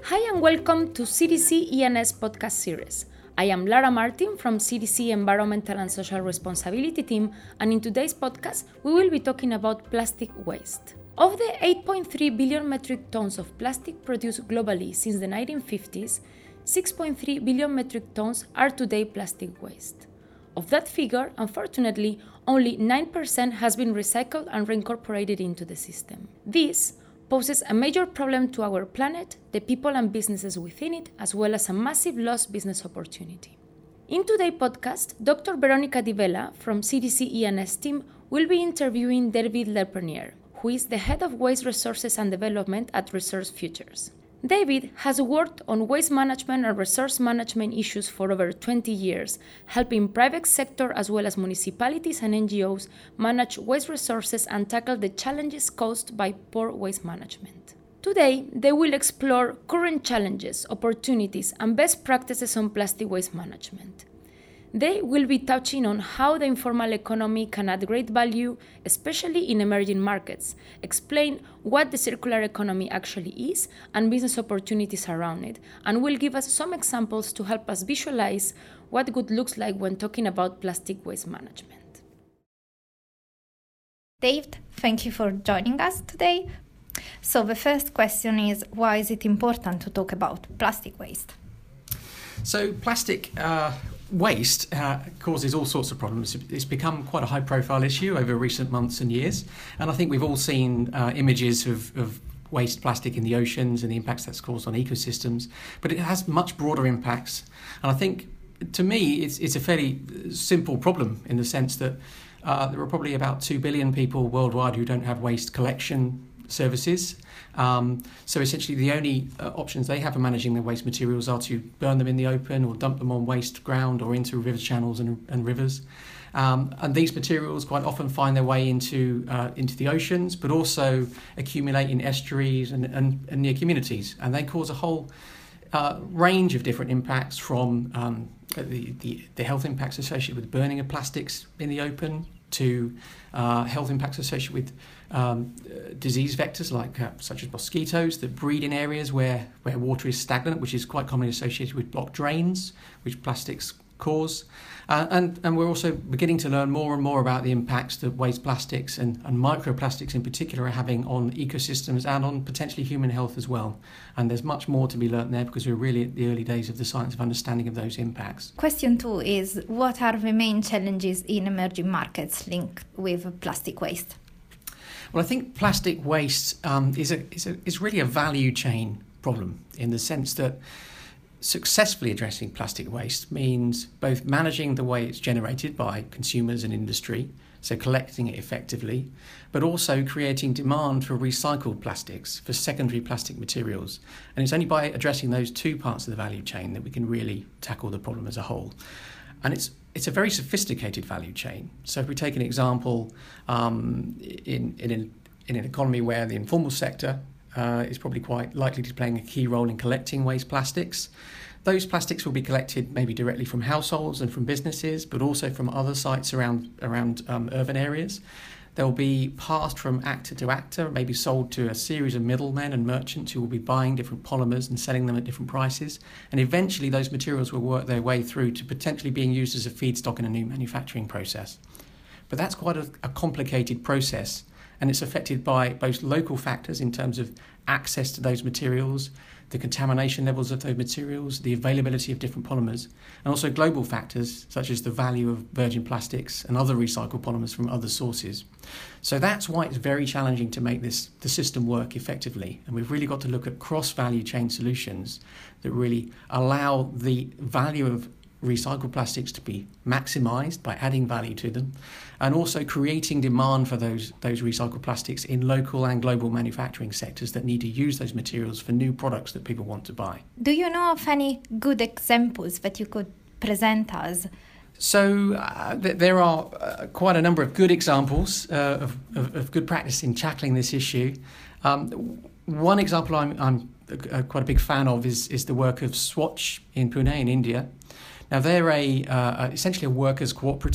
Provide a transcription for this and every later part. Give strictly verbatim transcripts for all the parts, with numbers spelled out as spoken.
Hi and welcome to C D C E N S podcast series. I am Lara Martin from C D C Environmental and Social Responsibility team, and in today's podcast we will be talking about plastic waste. Of the eight point three billion metric tons of plastic produced globally since the nineteen fifties, six point three billion metric tons are today plastic waste. Of that figure, unfortunately, only nine percent has been recycled and reincorporated into the system. This poses a major problem to our planet, the people and businesses within it, as well as a massive lost business opportunity. In today's podcast, Doctor Veronica Di Vella from C D C E N S team will be interviewing David Lepernier, who is the head of Waste Resources and Development at Resource Futures. David has worked on waste management and resource management issues for over twenty years, helping private sector as well as municipalities and N G Os manage waste resources and tackle the challenges caused by poor waste management. Today, they will explore current challenges, opportunities, and best practices on plastic waste management. They will be touching on how the informal economy can add great value, especially in emerging markets, explain what the circular economy actually is and business opportunities around it, and will give us some examples to help us visualize what good looks like when talking about plastic waste management. David, thank you for joining us today. So the first question is, why is it important to talk about plastic waste? So plastic uh, waste uh, causes all sorts of problems. It's become quite a high-profile issue over recent months and years, and I think we've all seen uh, images of, of waste plastic in the oceans and the impacts that's caused on ecosystems, but it has much broader impacts. And I think, to me, it's, it's a fairly simple problem in the sense that uh, there are probably about two billion people worldwide who don't have waste collection services. Um, so essentially the only uh, options they have for managing their waste materials are to burn them in the open or dump them on waste ground or into river channels and, and rivers. Um, and these materials quite often find their way into uh, into the oceans, but also accumulate in estuaries and, and, and near communities. And they cause a whole uh, range of different impacts, from um, the, the, the health impacts associated with burning of plastics in the open to uh, health impacts associated with um, uh, disease vectors like uh, such as mosquitoes that breed in areas where, where water is stagnant, which is quite commonly associated with blocked drains, which plastics cause. Uh, and, and we're also beginning to learn more and more about the impacts that waste plastics and, and microplastics in particular are having on ecosystems and on potentially human health as well. And there's much more to be learnt there because we're really at the early days of the science of understanding of those impacts. Question two is, what are the main challenges in emerging markets linked with plastic waste? Well, I think plastic waste um, is, a, is, a, is really a value chain problem in the sense that successfully addressing plastic waste means both managing the way it's generated by consumers and industry, so collecting it effectively, but also creating demand for recycled plastics, for secondary plastic materials. And it's only by addressing those two parts of the value chain that we can really tackle the problem as a whole. And it's it's a very sophisticated value chain. So if we take an example um, in, in, an, in an economy where the informal sector Uh, is probably quite likely to be playing a key role in collecting waste plastics. Those plastics will be collected maybe directly from households and from businesses, but also from other sites around around um, urban areas. They'll be passed from actor to actor, maybe sold to a series of middlemen and merchants who will be buying different polymers and selling them at different prices. And eventually those materials will work their way through to potentially being used as a feedstock in a new manufacturing process. But that's quite a, a complicated process. And it's affected by both local factors in terms of access to those materials, the contamination levels of those materials, the availability of different polymers, and also global factors such as the value of virgin plastics and other recycled polymers from other sources. So that's why it's very challenging to make this the system work effectively. And we've really got to look at cross-value chain solutions that really allow the value of recycled plastics to be maximised by adding value to them, and also creating demand for those those recycled plastics in local and global manufacturing sectors that need to use those materials for new products that people want to buy. Do you know of any good examples that you could present us? So uh, th- there are uh, quite a number of good examples uh, of, of, of good practice in tackling this issue. Um, one example I'm, I'm uh, quite a big fan of is, is the work of Swatch in Pune in India. Now, they're a uh, essentially a workers' cooperative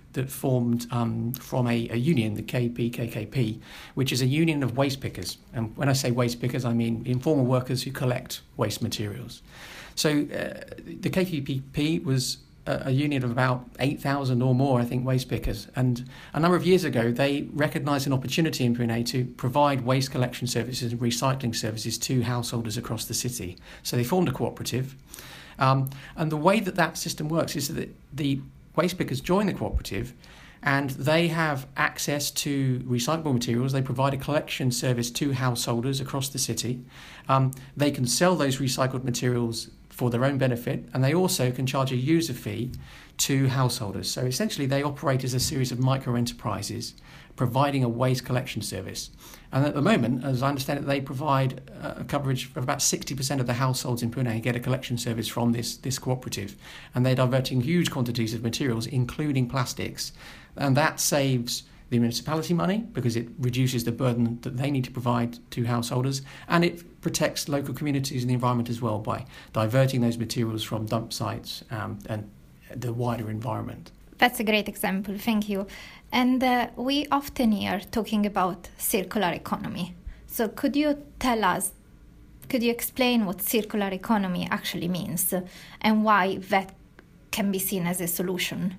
that formed um, from a, a union, the K P K K P, which is a union of waste pickers. And when I say waste pickers, I mean informal workers who collect waste materials. So uh, the K P K P was a, a union of about eight thousand or more, I think, waste pickers. And a number of years ago, they recognised an opportunity in Pune to provide waste collection services and recycling services to householders across the city. So they formed a cooperative. Um, and the way that that system works is that the waste pickers join the cooperative and they have access to recyclable materials. They provide a collection service to householders across the city. Um, they can sell those recycled materials for their own benefit, and they also can charge a user fee to householders. So essentially they operate as a series of micro-enterprises providing a waste collection service. And at the moment, as I understand it, they provide a coverage of about sixty percent of the households in Pune get a collection service from this, this cooperative. And they're diverting huge quantities of materials, including plastics. And that saves the municipality money because it reduces the burden that they need to provide to householders, and it protects local communities and the environment as well by diverting those materials from dump sites um, and the wider environment. That's a great example, thank you. And uh, we often hear talking about circular economy. So could you tell us, could you explain what circular economy actually means and why that can be seen as a solution?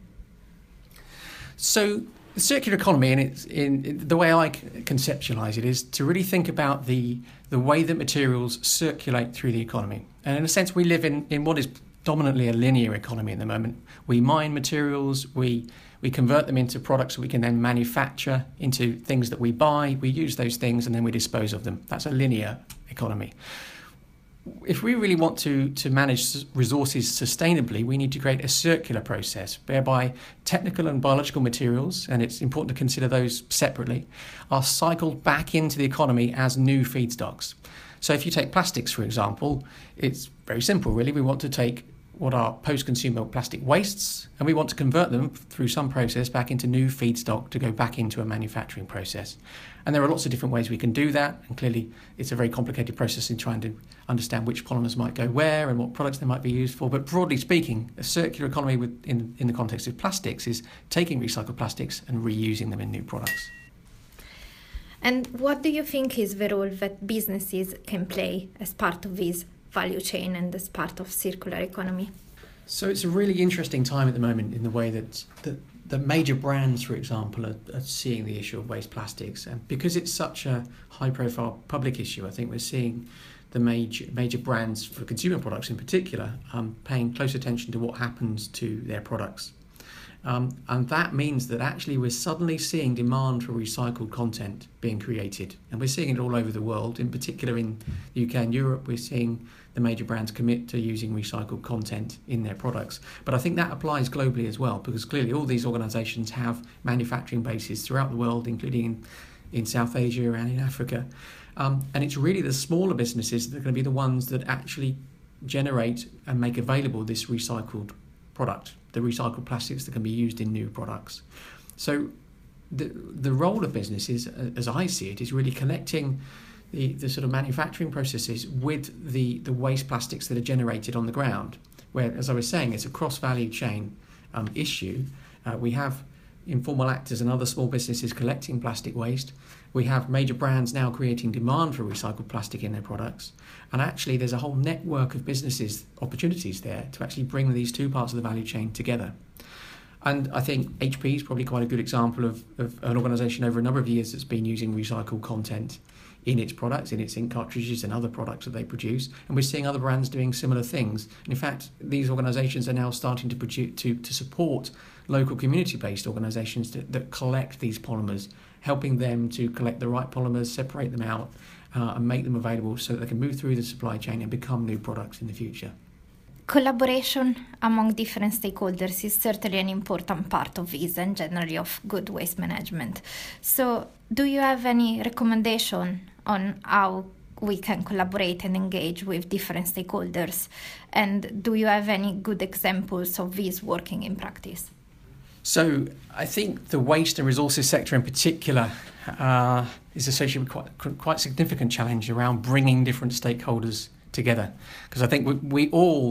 So the circular economy, and it's in, in the way I conceptualize it, is to really think about the the way that materials circulate through the economy. And in a sense, we live in, in what is dominantly a linear economy at the moment. We mine materials, we we convert them into products that we can then manufacture into things that we buy, we use those things, and then we dispose of them. That's a linear economy. If we really want to, to manage resources sustainably, we need to create a circular process whereby technical and biological materials, and it's important to consider those separately, are cycled back into the economy as new feedstocks. So if you take plastics, for example, it's very simple, really. We want to take what are post-consumer plastic wastes, and we want to convert them through some process back into new feedstock to go back into a manufacturing process. And there are lots of different ways we can do that, and clearly it's a very complicated process in trying to understand which polymers might go where and what products they might be used for. But broadly speaking, a circular economy with, in, in the context of plastics is taking recycled plastics and reusing them in new products. And what do you think is the role that businesses can play as part of this value chain and as part of circular economy? So it's a really interesting time at the moment in the way that the, the major brands, for example, are, are seeing the issue of waste plastics. And because it's such a high-profile public issue, I think we're seeing the major major brands for consumer products in particular um, paying close attention to what happens to their products. Um, and that means that actually we're suddenly seeing demand for recycled content being created. And we're seeing it all over the world. In particular in the U K and Europe, we're seeing the major brands commit to using recycled content in their products. But I think that applies globally as well, because clearly all these organisations have manufacturing bases throughout the world, including in, in South Asia and in Africa. Um, and it's really the smaller businesses that are going to be the ones that actually generate and make available this recycled product, the recycled plastics that can be used in new products. So the the role of business is, as I see it, is really connecting the, the sort of manufacturing processes with the, the waste plastics that are generated on the ground, where, as I was saying, it's a cross-value chain um, issue. Uh, we have informal actors and other small businesses collecting plastic waste. We have major brands now creating demand for recycled plastic in their products. And actually there's a whole network of businesses, opportunities there to actually bring these two parts of the value chain together. And I think H P is probably quite a good example of, of an organisation over a number of years that's been using recycled content in its products, in its ink cartridges and other products that they produce. And we're seeing other brands doing similar things. And in fact, these organisations are now starting to produce, to, to support local community-based organisations that, that collect these polymers, helping them to collect the right polymers, separate them out, uh, and make them available so that they can move through the supply chain and become new products in the future. Collaboration among different stakeholders is certainly an important part of this and generally of good waste management. So do you have any recommendation on how we can collaborate and engage with different stakeholders? And do you have any good examples of this working in practice? So I think the waste and resources sector in particular uh, is associated with quite, quite significant challenge around bringing different stakeholders together. Because I think we, we all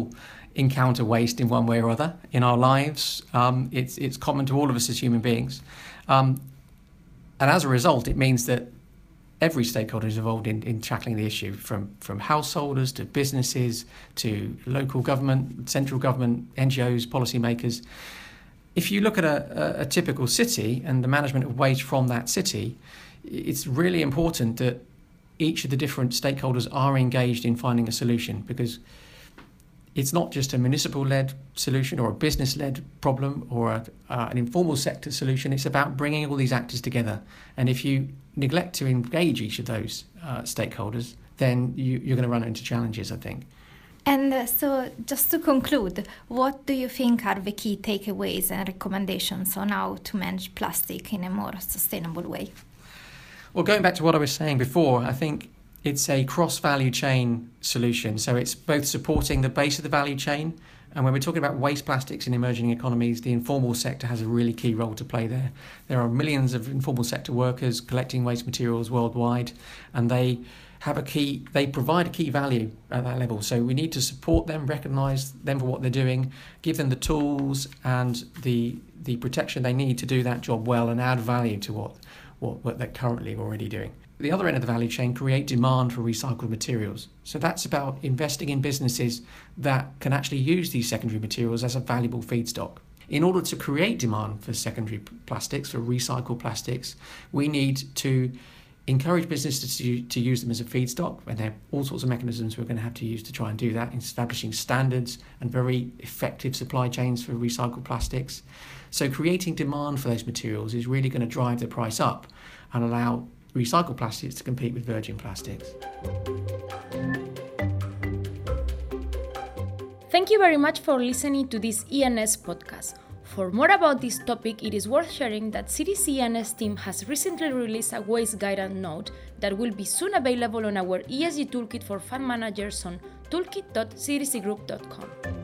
encounter waste in one way or other in our lives. Um, it's it's common to all of us as human beings. Um, and as a result, it means that every stakeholder is involved in, in tackling the issue, from, from householders to businesses to local government, central government, N G Os, policymakers. If you look at a, a, a typical city and the management of waste from that city, it's really important that each of the different stakeholders are engaged in finding a solution, because it's not just a municipal-led solution or a business-led problem or a, uh, an informal sector solution. It's about bringing all these actors together. And if you neglect to engage each of those uh, stakeholders, then you, you're going to run into challenges, I think. And uh, so just to conclude, what do you think are the key takeaways and recommendations on how to manage plastic in a more sustainable way? Well, going back to what I was saying before, I think it's a cross-value chain solution. So it's both supporting the base of the value chain, and when we're talking about waste plastics in emerging economies, the informal sector has a really key role to play there. There are millions of informal sector workers collecting waste materials worldwide, and they have a key, they provide a key value at that level. So we need to support them, recognise them for what they're doing, give them the tools and the the protection they need to do that job well and add value to what, what, what they're currently already doing. The other end of the value chain, create demand for recycled materials. So that's about investing in businesses that can actually use these secondary materials as a valuable feedstock. In order to create demand for secondary plastics, for recycled plastics, we need to encourage businesses to, to use them as a feedstock, and there are all sorts of mechanisms we're going to have to use to try and do that, establishing standards and very effective supply chains for recycled plastics. So creating demand for those materials is really going to drive the price up and allow recycled plastics to compete with virgin plastics. Thank you very much for listening to this E N S podcast. For more about this topic, it is worth sharing that C D C E N S team has recently released a waste guidance note that will be soon available on our E S G toolkit for fund managers on toolkit dot c d c group dot com.